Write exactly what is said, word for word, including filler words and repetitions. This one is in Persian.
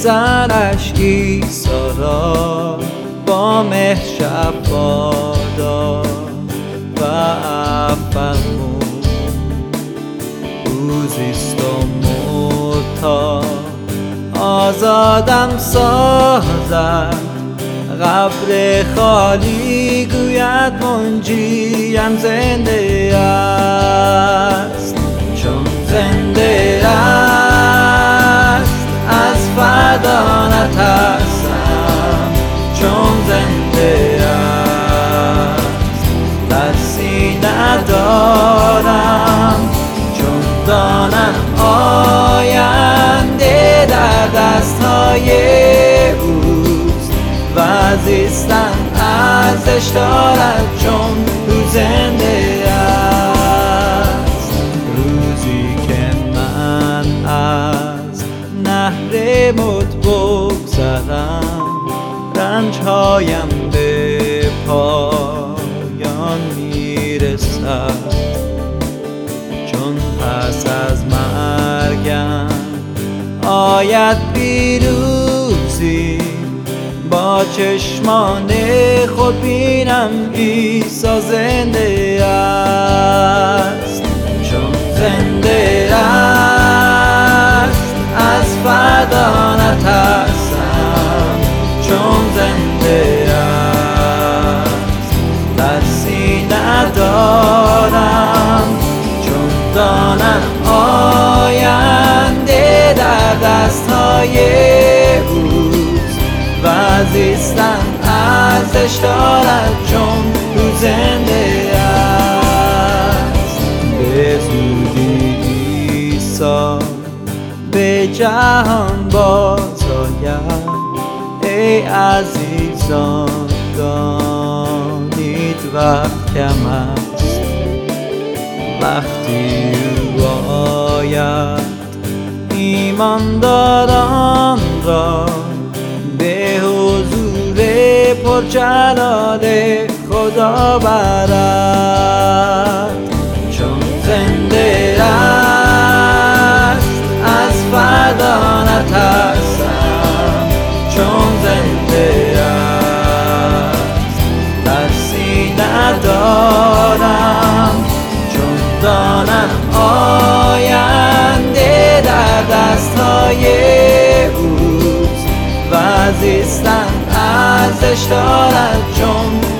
پسرش عیسی را با مهر شفا داد و افرمود او زیست و مرد تا آزادم سازد. قبر خالی گوید منجیم زنده است، چون زنده است از فردا نترسم، چون زنده است ترسی ندارم، چون دانم آینده در دستهای اوست و زیستن ارزش دارد چون او زنده است. روزی که من از نهر موت بگذرم، رنجهایم به پایان میرسد، چون پس از مرگم آید پیروزی، با چشمان خود بینم عیسی زنده است، چون زنده است از فردا نترسم، چون زنده است ترسی ندارم، چون دانم آینده در دستهای اوست و زیستن ارزش دارد چون او زنده است. به زودی عیسی به جهان باز آید، ای عزیزان دانید وقت کم است. وقتی او آید ایمانداران را به حضور پرجلال خدا برد، چون زنده است از فردا نترسم، چون زنده است ترسی ندارم، چون دانم آینده در دستهای اوست و زیستن ارزش دارد چون